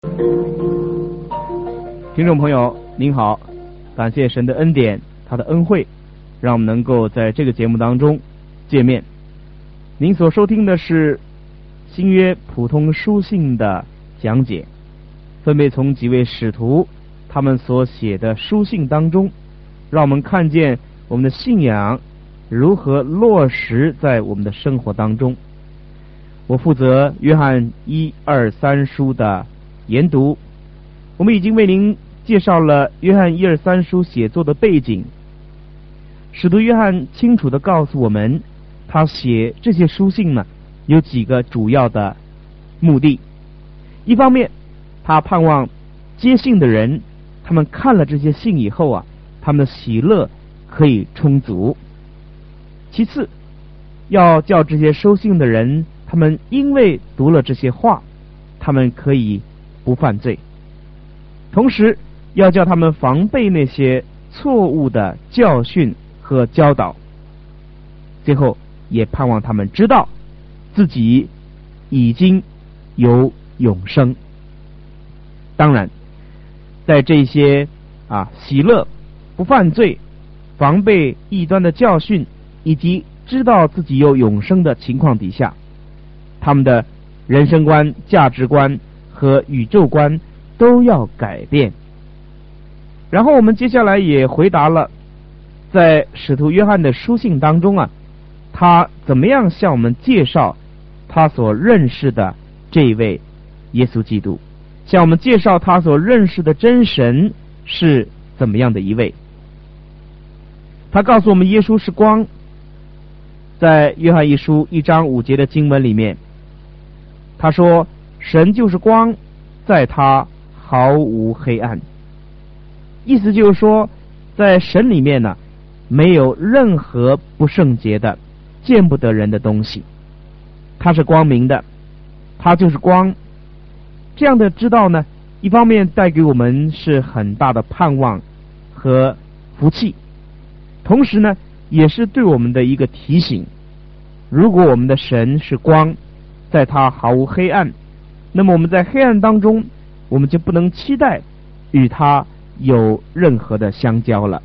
听众朋友您好，感谢神的恩典，他的恩惠，让我们能够在这个节目当中见面。您所收听的是新约普通书信的讲解，分别从几位使徒他们所写的书信当中，让我们看见我们的信仰如何落实在我们的生活当中。我负责约翰1、2、3书的研读。我们已经为您介绍了约翰1、2、3书写作的背景。使徒约翰清楚地告诉我们，他写这些书信呢，有几个主要的目的。一方面，他盼望接信的人，他们看了这些信以后啊，他们的喜乐可以充足。其次，要叫这些收信的人，他们因为读了这些话，他们可以不犯罪。同时要叫他们防备那些错误的教训和教导。最后也盼望他们知道自己已经有永生。当然在这些喜乐、不犯罪、防备异端的教训以及知道自己有永生的情况底下，他们的人生观、价值观和宇宙观都要改变。然后我们接下来也回答了在使徒约翰的书信当中他怎么样向我们介绍他所认识的这一位耶稣基督，向我们介绍他所认识的真神是怎么样的一位。他告诉我们耶稣是光，在约翰一书1章5节的经文里面，他说神就是光，在他毫无黑暗。意思就是说，在神里面呢，没有任何不圣洁的、见不得人的东西。他是光明的，他就是光。这样的知道呢，一方面带给我们是很大的盼望和福气，同时呢，也是对我们的一个提醒。如果我们的神是光，在他毫无黑暗，那么我们在黑暗当中，我们就不能期待与他有任何的相交了。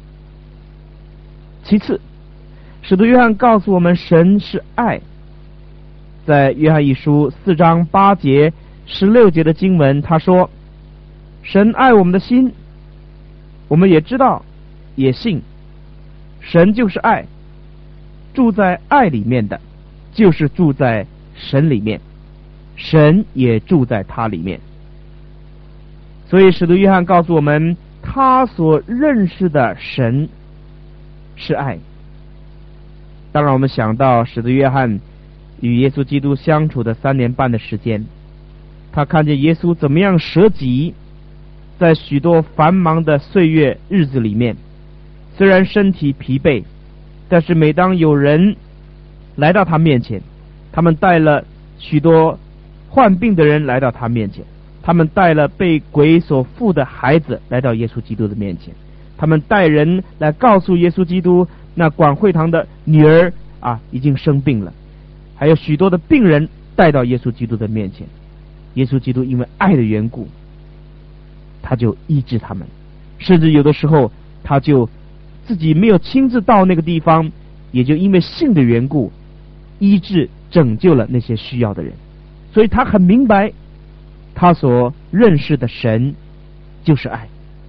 其次，使徒约翰告诉我们神是爱。在约翰一书4章8节、16节的经文，他说神爱我们的心，我们也知道也信，神就是爱，住在爱里面的就是住在神里面，神也住在他里面。所以使徒约翰告诉我们，他所认识的神是爱。当然我们想到使徒约翰与耶稣基督相处的3年半的时间，他看见耶稣怎么样舍己，在许多繁忙的岁月日子里面，虽然身体疲惫，但是每当有人来到他面前，他们带了许多患病的人来到他面前，他们带了被鬼所附的孩子来到耶稣基督的面前，他们带人来告诉耶稣基督，那管会堂的女儿已经生病了，还有许多的病人带到耶稣基督的面前。耶稣基督因为爱的缘故，他就医治他们，甚至有的时候他就自己没有亲自到那个地方，也就因为信的缘故，医治拯救了那些需要的人。所以他很明白，他所认识的神就是爱。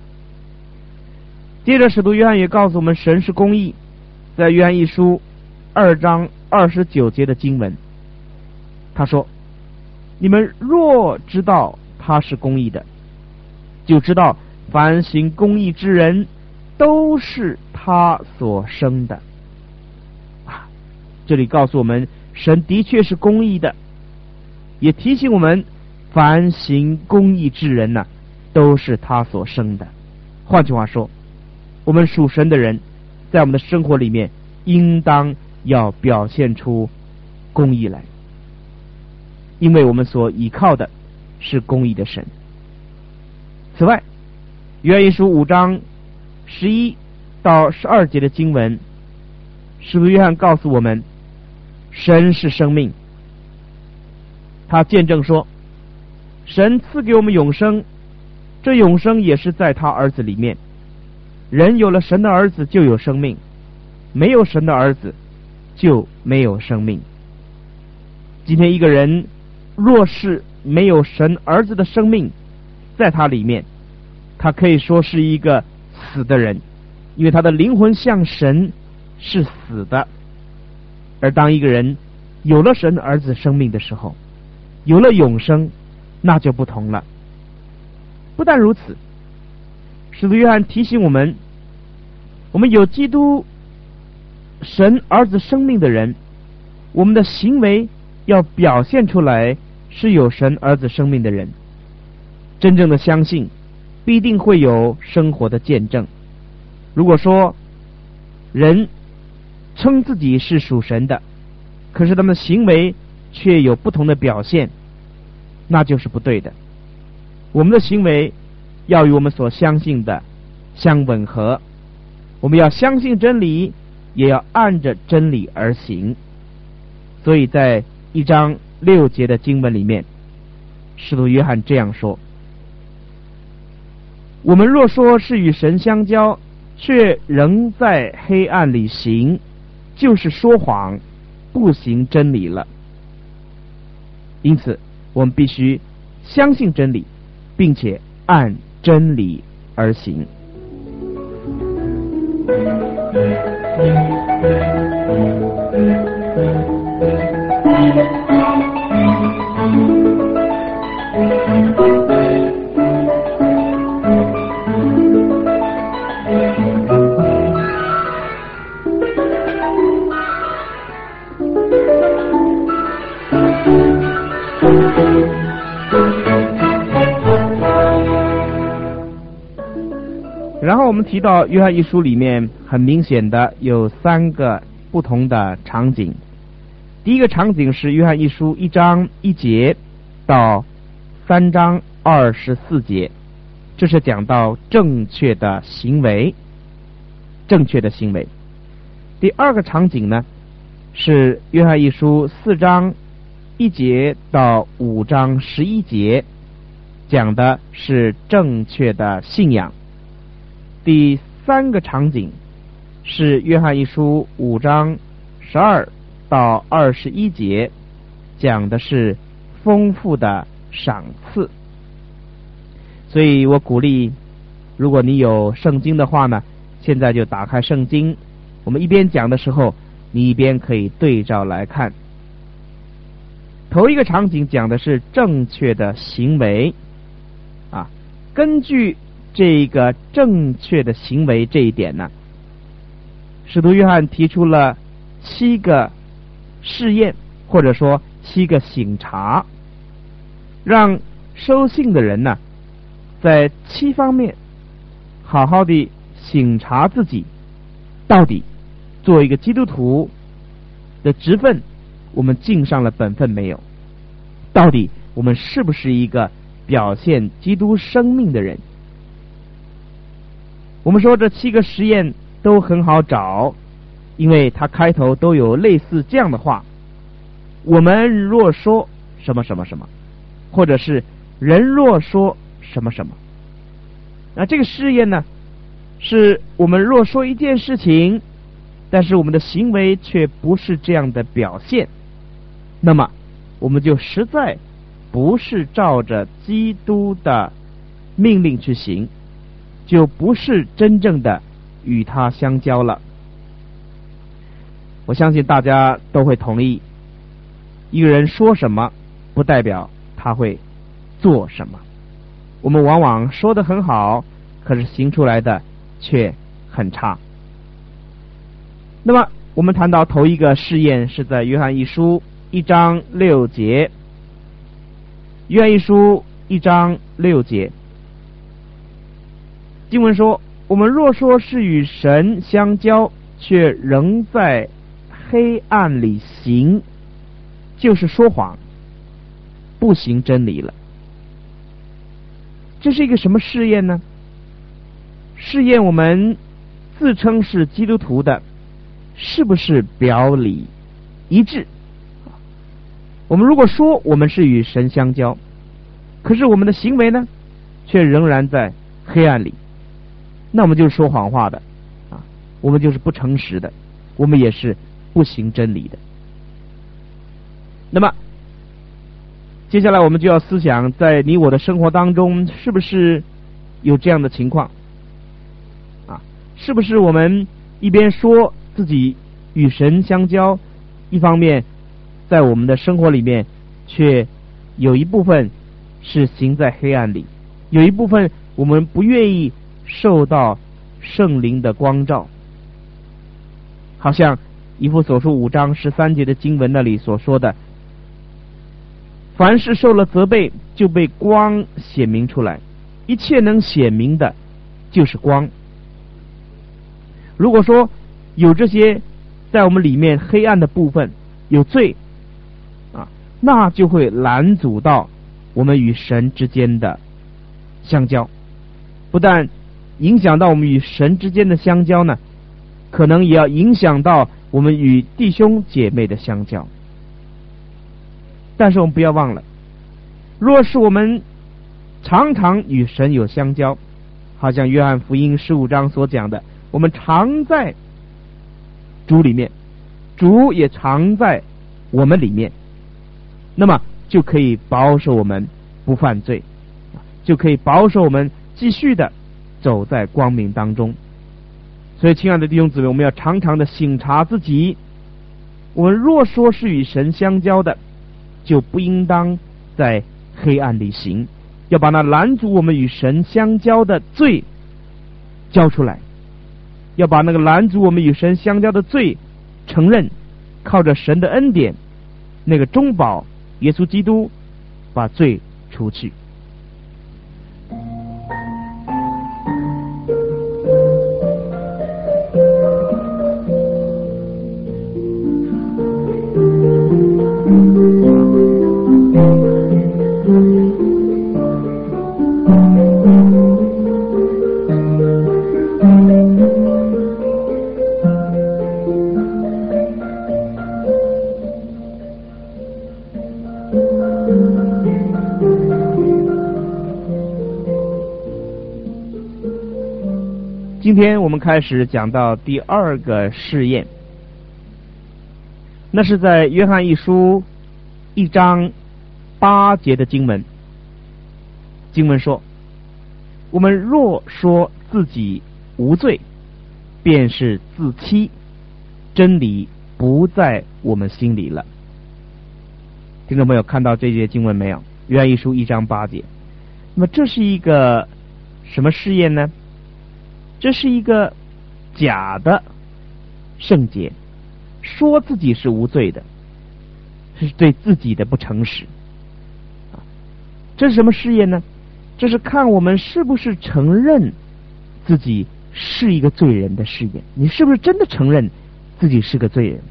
接着使徒约翰也告诉我们神是公义。在约翰一书2章29节的经文，他说你们若知道他是公义的，就知道凡行公义之人都是他所生的。这里告诉我们神的确是公义的，也提醒我们凡行公义之人都是他所生的。换句话说，我们属神的人在我们的生活里面应当要表现出公义来，因为我们所依靠的是公义的神。此外，约翰一书5章11到12节的经文，使徒约翰告诉我们神是生命。他见证说神赐给我们永生，这永生也是在他儿子里面。人有了神的儿子就有生命，没有神的儿子就没有生命。今天一个人若是没有神儿子的生命在他里面，他可以说是一个死的人，因为他的灵魂向神是死的。而当一个人有了神儿子生命的时候，有了永生，那就不同了。不但如此，使徒约翰提醒我们，我们有基督神儿子生命的人，我们的行为要表现出来是有神儿子生命的人。真正的相信必定会有生活的见证。如果说人称自己是属神的，可是他们的行为却有不同的表现，那就是不对的。我们的行为要与我们所相信的相吻合，我们要相信真理，也要按着真理而行。所以在1章6节的经文里面，使徒约翰这样说：我们若说是与神相交，却仍在黑暗里行，就是说谎，不行真理了。因此我们必须相信真理，并且按真理而行。然后我们提到约翰一书里面很明显的有3个不同的场景。第一个场景是约翰一书1章1节到3章24节，这是讲到正确的行为。第二个场景呢，是约翰一书4章1节到5章11节，讲的是正确的信仰。第3个场景是约翰一书5章12到21节，讲的是丰富的赏赐。所以我鼓励，如果你有圣经的话呢，现在就打开圣经，我们一边讲的时候，你一边可以对照来看。头一个场景讲的是正确的行为啊，根据这个正确的行为这一点呢，使徒约翰提出了7个试验，或者说7个省察，让收信的人呢，在7方面好好的省察自己，到底作为一个基督徒的职分，我们尽上了本分没有？到底我们是不是一个表现基督生命的人？我们说这7个实验都很好找，因为它开头都有类似这样的话：我们若说什么什么什么，或者是人若说什么什么。那这个试验呢，是我们若说一件事情，但是我们的行为却不是这样的表现，那么我们就实在不是照着基督的命令去行，就不是真正的与他相交了。我相信大家都会同意，一个人说什么不代表他会做什么。我们往往说得很好，可是行出来的却很差。那么我们谈到头一个试验是在约翰一书1章6节。约翰一书1章6节，经文说：我们若说是与神相交，却仍在黑暗里行，就是说谎，不行真理了。这是一个什么试验呢？试验我们自称是基督徒的是不是表里一致。我们如果说我们是与神相交， 可是我们的行为呢，却仍然在黑暗里，那我们就是说谎话的啊，我们就是不诚实的，我们也是不行真理的。那么接下来我们就要思想，在你我的生活当中，是不是有这样的情况啊？是不是我们一边说自己与神相交，一方面在我们的生活里面却有一部分是行在黑暗里，有一部分我们不愿意受到圣灵的光照，好像以弗所书5章13节的经文那里所说的，凡是受了责备，就被光显明出来，一切能显明的就是光。如果说有这些在我们里面黑暗的部分，有罪啊，那就会拦阻到我们与神之间的相交，不但影响到我们与神之间的相交呢，可能也要影响到我们与弟兄姐妹的相交。但是我们不要忘了，若是我们常常与神有相交，好像约翰福音15章所讲的，我们常在主里面，主也常在我们里面，那么就可以保守我们不犯罪，就可以保守我们继续的走在光明当中。所以亲爱的弟兄姊妹，我们要常常的省察自己，我们若说是与神相交的，就不应当在黑暗里行，要把那拦阻我们与神相交的罪交出来，要把那个拦阻我们与神相交的罪承认，靠着神的恩典，那个中保耶稣基督把罪除去。今天我们开始讲到第2个试验，那是在约翰一书1章8节的经文。经文说，我们若说自己无罪，便是自欺，真理不在我们心里了。听众朋友看到这节经文没有？约翰一书1章8节。那么这是一个什么试验呢？这是一个假的圣洁，说自己是无罪的，是对自己的不诚实。这是什么试验呢？这是看我们是不是承认自己是一个罪人的试验。你是不是真的承认自己是个罪人？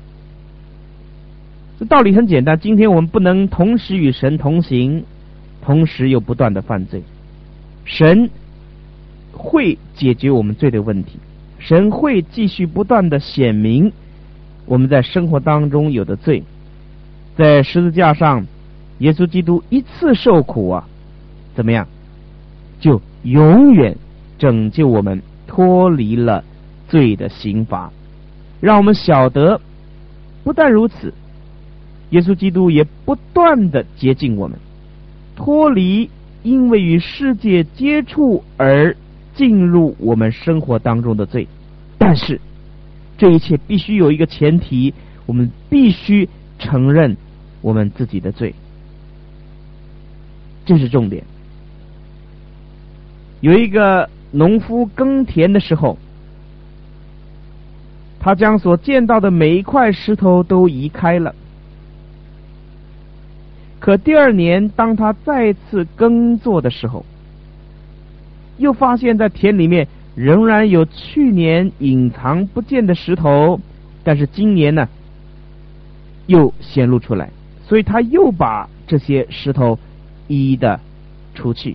这道理很简单，今天我们不能同时与神同行，同时又不断的犯罪。神会解决我们罪的问题，神会继续不断的显明我们在生活当中有的罪。在十字架上，耶稣基督一次受苦啊，怎么样？就永远拯救我们脱离了罪的刑罚，让我们晓得，不但如此，耶稣基督也不断的洁净我们，脱离因为与世界接触而进入我们生活当中的罪。但是这一切必须有一个前提，我们必须承认我们自己的罪，这是重点。有一个农夫耕田的时候，他将所见到的每一块石头都移开了，可第2年当他再次耕作的时候，又发现在田里面仍然有去年隐藏不见的石头，但是今年呢又显露出来，所以他又把这些石头一一的除去。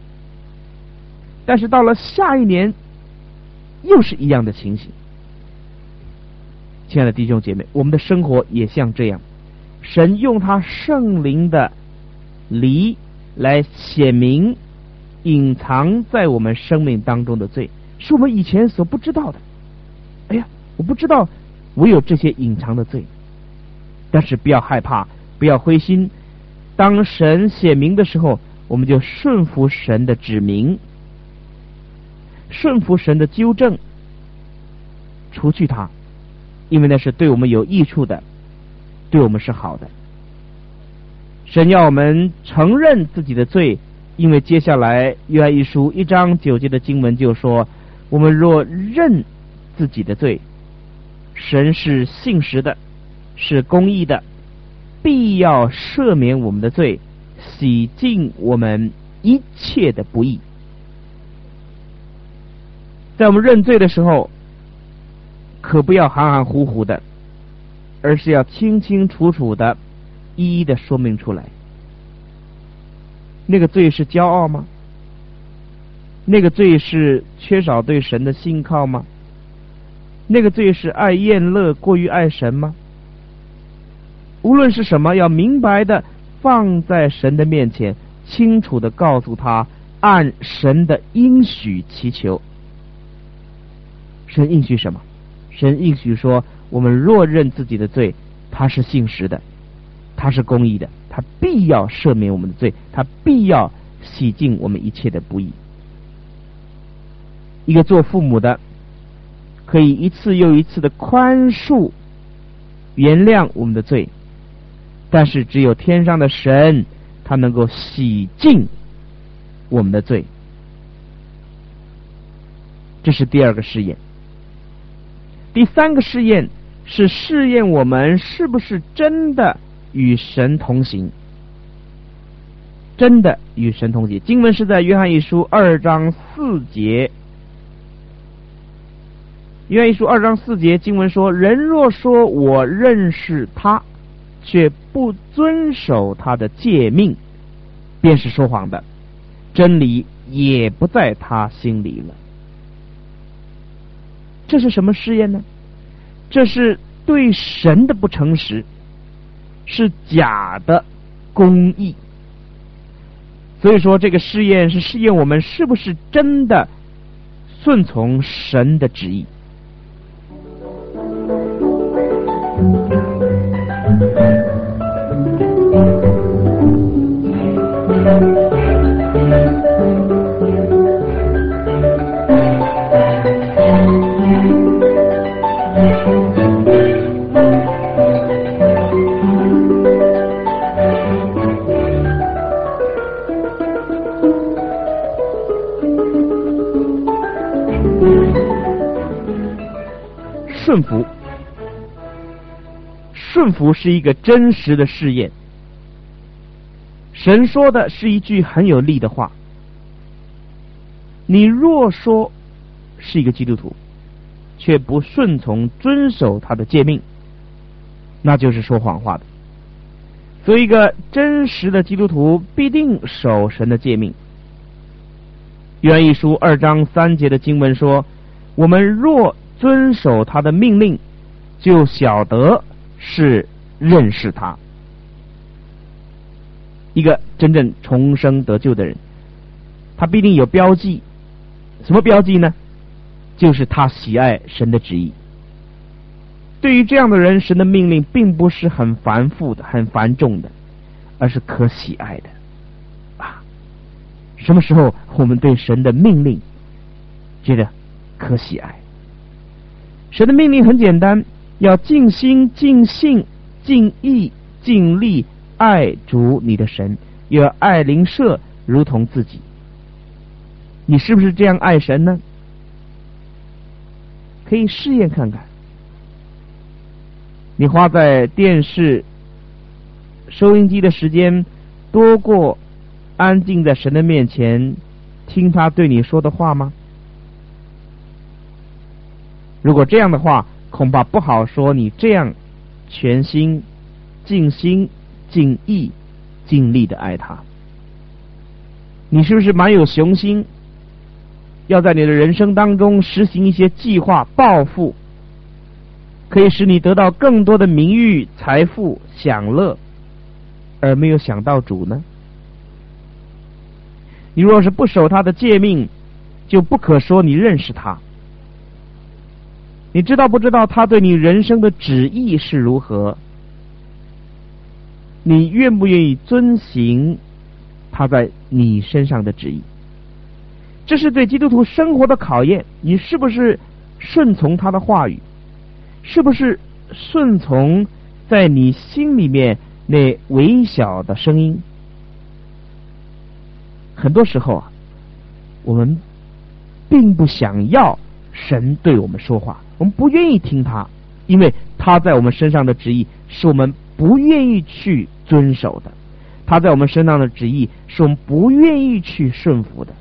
但是到了下一年又是一样的情形。亲爱的弟兄姐妹，我们的生活也像这样，神用他圣灵的犁来显明隐藏在我们生命当中的罪，是我们以前所不知道的。哎呀，我不知道我有这些隐藏的罪，但是不要害怕，不要灰心。当神显明的时候，我们就顺服神的指明，顺服神的纠正，除去它，因为那是对我们有益处的，对我们是好的。神要我们承认自己的罪，因为接下来约翰一书1章9节的经文就说，我们若认自己的罪，神是信实的，是公义的，必要赦免我们的罪，洗净我们一切的不义。在我们认罪的时候，可不要含含糊糊的，而是要清清楚楚的一一的说明出来。那个罪是骄傲吗？那个罪是缺少对神的信靠吗？那个罪是爱厌乐过于爱神吗？无论是什么，要明白的放在神的面前，清楚的告诉他，按神的应许祈求。神应许什么？神应许说，我们若认自己的罪，他是信实的，他是公义的，他必要赦免我们的罪，他必要洗净我们一切的不义。一个做父母的可以一次又一次的宽恕原谅我们的罪，但是只有天上的神，他能够洗净我们的罪。这是第二个试验。第三个试验是试验我们是不是真的与神同行，真的与神同行。经文是在约翰一书2章4节。约翰一书2章4节经文说，人若说我认识他，却不遵守他的诫命，便是说谎的，真理也不在他心里了。这是什么试验呢？这是对神的不诚实，是假的公义。所以说这个试验是试验我们是不是真的顺从神的旨意。顺服，顺服是一个真实的试验。神说的是一句很有力的话，你若说是一个基督徒，却不顺从遵守他的诫命，那就是说谎话的。所以一个真实的基督徒必定守神的诫命。约翰一书2章3节的经文说，我们若遵守他的命令，就晓得是认识他。一个真正重生得救的人，他必定有标记。什么标记呢？就是他喜爱神的旨意。对于这样的人，神的命令并不是很繁复的、很繁重的，而是可喜爱的啊！什么时候我们对神的命令觉得可喜爱？神的命令很简单，要尽心、尽性、尽意、尽力爱主你的神，又要爱邻舍如同自己。你是不是这样爱神呢？可以试验看看。你花在电视、收音机的时间多过安静在神的面前听他对你说的话吗？如果这样的话，恐怕不好说你这样全心、尽心、尽意、尽力的爱他。你是不是蛮有雄心，要在你的人生当中实行一些计划、抱负，可以使你得到更多的名誉、财富、享乐，而没有想到主呢？ 你若是不守他的诫命，就不可说你认识他。你知道不知道他对你人生的旨意是如何？你愿不愿意遵行他在你身上的旨意？这是对基督徒生活的考验。你是不是顺从他的话语？是不是顺从在你心里面那微小的声音？很多时候啊，我们并不想要神对我们说话，我们不愿意听他，因为他在我们身上的旨意是我们不愿意去遵守的，他在我们身上的旨意是我们不愿意去顺服的。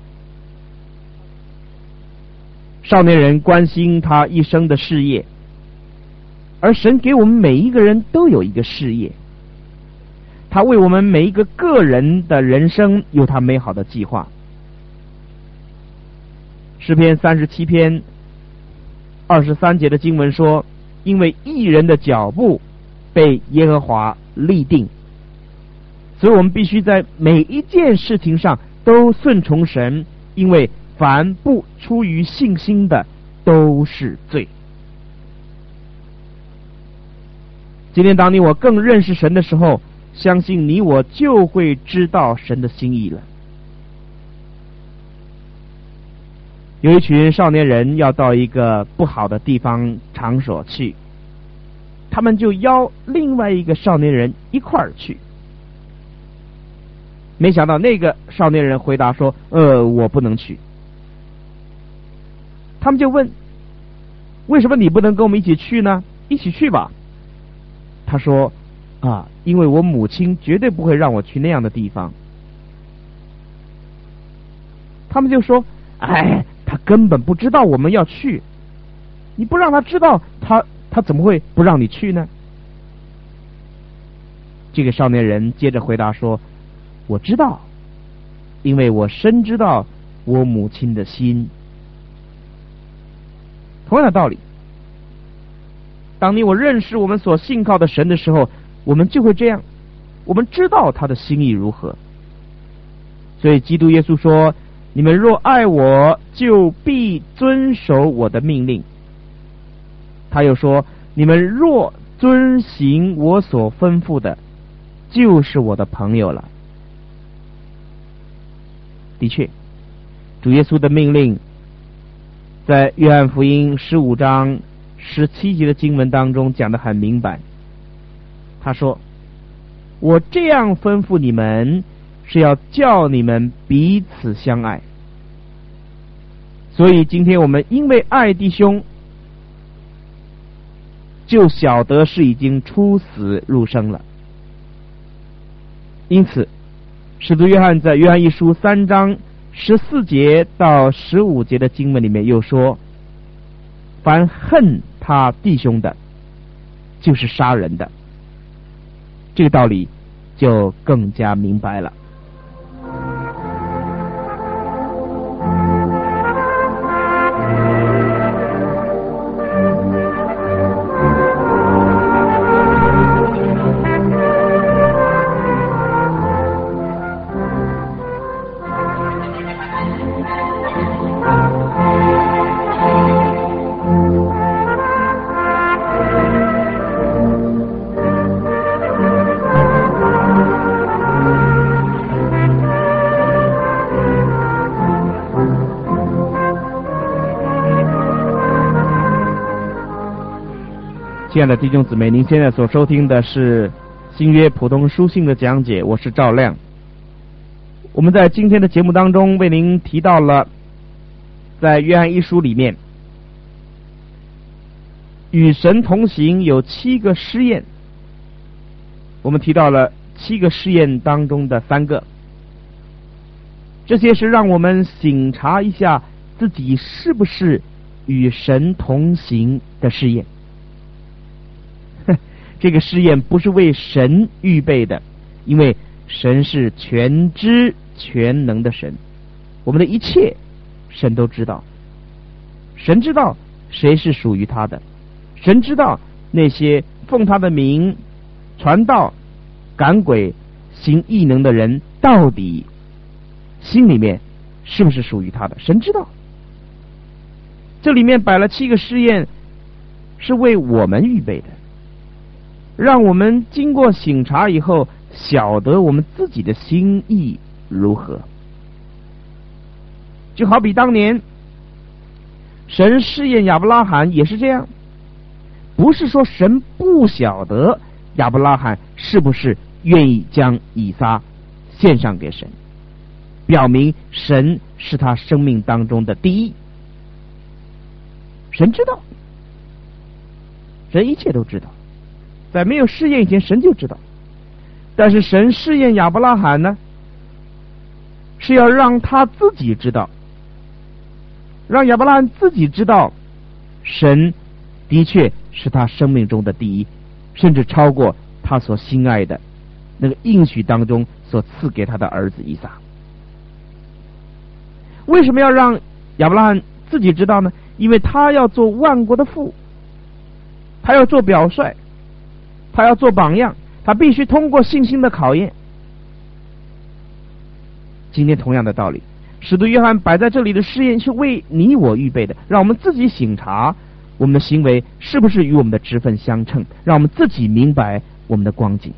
少年人关心他一生的事业，而神给我们每一个人都有一个事业，他为我们每一个个人的人生有他美好的计划。诗篇37篇23节的经文说，因为义人的脚步被耶和华立定，所以我们必须在每一件事情上都顺从神，因为凡不出于信心的都是罪。今天当你我更认识神的时候，相信你我就会知道神的心意了。有一群少年人要到一个不好的地方场所去，他们就邀另外一个少年人一块儿去。没想到那个少年人回答说我不能去。他们就问，为什么你不能跟我们一起去呢？一起去吧。他说因为我母亲绝对不会让我去那样的地方。他们就说，他根本不知道我们要去，你不让他知道，他怎么会不让你去呢？这个少年人接着回答说，我知道，因为我深知道我母亲的心。同样的道理，当你我认识我们所信靠的神的时候，我们就会这样，我们知道他的心意如何。所以基督耶稣说，你们若爱我，就必遵守我的命令。他又说，你们若遵行我所吩咐的，就是我的朋友了。的确，主耶稣的命令在约翰福音15章17节的经文当中讲得很明白。他说，我这样吩咐你们，是要叫你们彼此相爱。所以今天我们因为爱弟兄，就晓得是已经出死入生了。因此使徒约翰在约翰一书3章14节到15节的经文里面又说，凡恨他弟兄的，就是杀人的。这个道理就更加明白了。亲爱的弟兄姊妹，您现在所收听的是新约普通书信的讲解，我是赵亮。我们在今天的节目当中为您提到了在约翰一书里面与神同行有7个试验，我们提到了7个试验当中的3个，这些是让我们省察一下自己是不是与神同行的试验。这个试验不是为神预备的，因为神是全知全能的神，我们的一切神都知道。神知道谁是属于他的，神知道那些奉他的名传道赶鬼行异能的人到底心里面是不是属于他的，神知道。这里面摆了7个试验，是为我们预备的，让我们经过省察以后，晓得我们自己的心意如何。就好比当年神试验亚伯拉罕也是这样，不是说神不晓得亚伯拉罕是不是愿意将以撒献上给神，表明神是他生命当中的第一。神知道，神一切都知道，在没有试验以前神就知道。但是神试验亚伯拉罕呢，是要让他自己知道，让亚伯拉罕自己知道神的确是他生命中的第一，甚至超过他所心爱的那个应许当中所赐给他的儿子以撒。为什么要让亚伯拉罕自己知道呢？因为他要做万国的父，他要做表率，他要做榜样，他必须通过信心的考验。今天同样的道理，使徒约翰摆在这里的试验是为你我预备的，让我们自己省察我们的行为是不是与我们的职分相称，让我们自己明白我们的光景。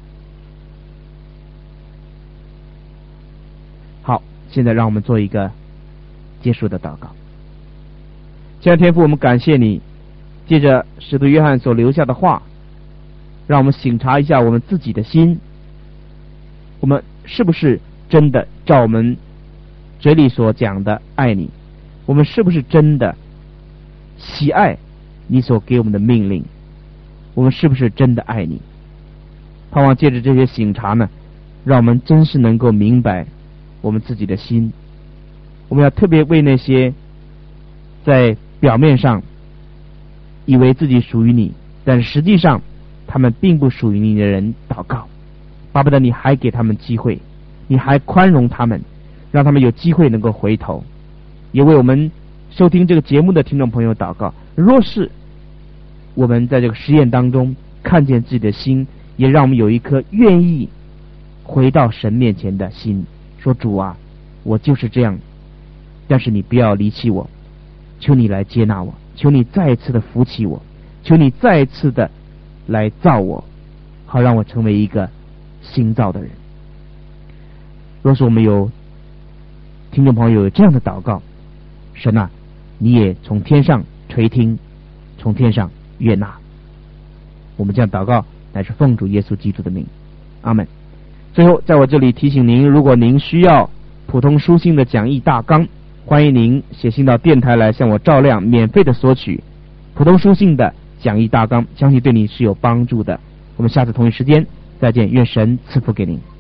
好，现在让我们做一个结束的祷告。亲爱的天父，我们感谢你借着使徒约翰所留下的话，让我们省察一下我们自己的心，我们是不是真的照我们嘴里所讲的爱你，我们是不是真的喜爱你所给我们的命令，我们是不是真的爱你。盼望借着这些省察呢，让我们真是能够明白我们自己的心。我们要特别为那些在表面上以为自己属于你，但是实际上他们并不属于你的人祷告，巴不得你还给他们机会，你还宽容他们，让他们有机会能够回头。也为我们收听这个节目的听众朋友祷告，若是我们在这个实验当中看见自己的心，也让我们有一颗愿意回到神面前的心，说主啊，我就是这样，但是你不要离弃我，求你来接纳我，求你再一次的扶起我，求你再一次的来造我，好让我成为一个新造的人。若是我们有听众朋友有这样的祷告，神啊，你也从天上垂听，从天上悦纳。我们这样祷告乃是奉主耶稣基督的名，阿们。最后在我这里提醒您，如果您需要普通书信的讲义大纲，欢迎您写信到电台来向我照亮，免费的索取普通书信的讲义大纲，相信对你是有帮助的。我们下次同一时间再见，愿神赐福给您。